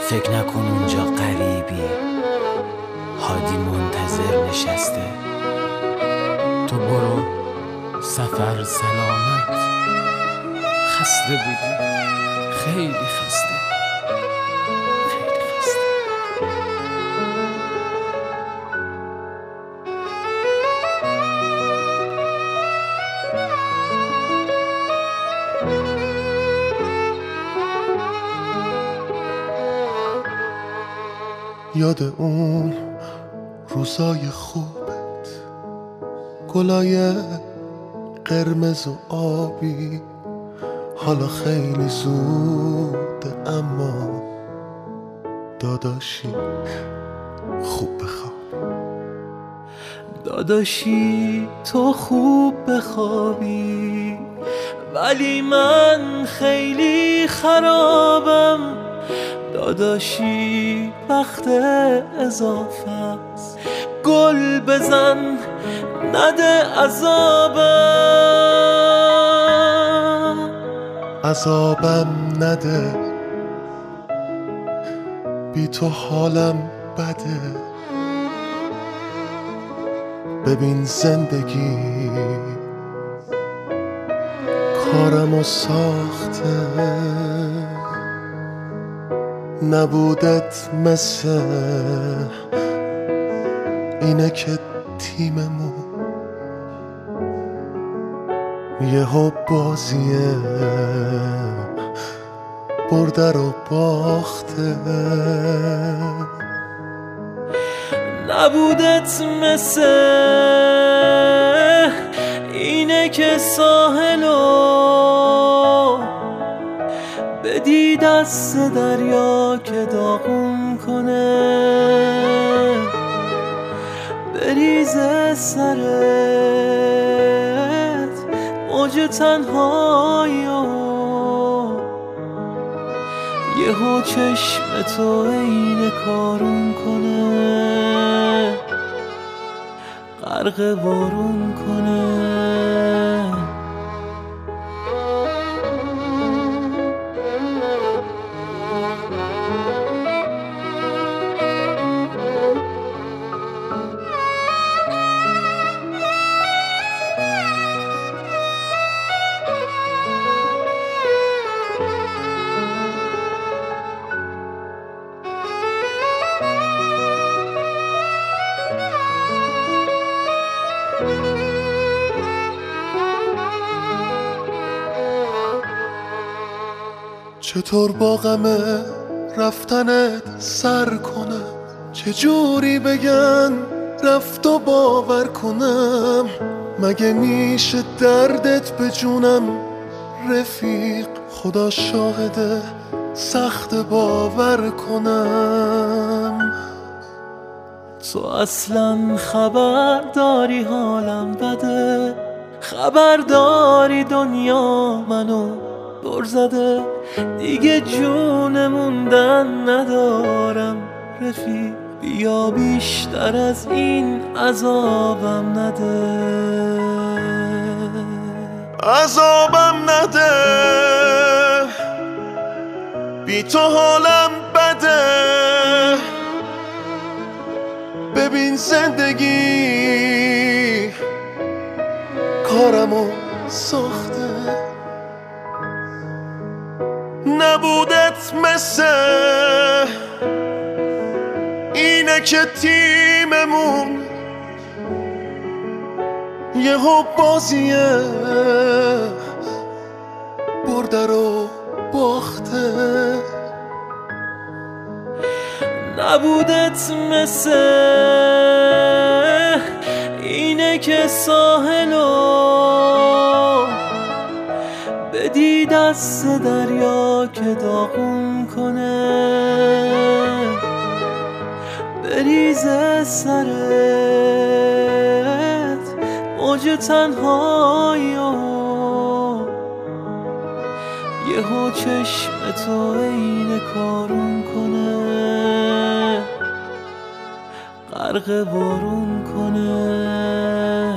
فکر نکن اونجا غریبی، هادی منتظر نشسته. تو برو سفر سلامت. خسته بودی، خیلی خسته، خیلی خسته. یاد اون روزای خوبت، گلای قرمز و آبی، حالا خیلی زوده اما داداشی خوب بخواب. داداشی تو خوب بخوابی، ولی من خیلی خرابم. داداشی وقت اضافه است، گل بزن نده عذابم نده، بی تو حالم بده. ببین زندگی کارمو ساخته، نبودت مثل اینه که تیممون یهو بازیه برده رو باخته. نبودت مثل اینه که ساحلو بدی دست دریا که داغون کنه، بریزه سرت موج تنهایی و یهو چشم تو عین کارون کنه، غرق بارون کنه. چطور با غم رفتنت سر کنم، چجوری بگن رفت و باور کنم. مگه میشه دردت به جونم رفیق، خدا شاهده سخت باور کنم. تو اصلا خبر داری حالم بده، خبر داری دنیا منو دور زده. دیگه جون موندن ندارم رفیق، بیا بیشتر از این عذابم نده. عذابم نده، بی تو حالم بده. ببین زندگی کارمو ساخته، نبودت مثل اینه که تیممون یهو بازیه برده رو باخته. نبودت مثل اینه که ساحلو بدی دست دریا که داغون کنه، بریزه سرت موج تنهایی و یهو چشم تو عین کارون کنه، غرق بارون کنه.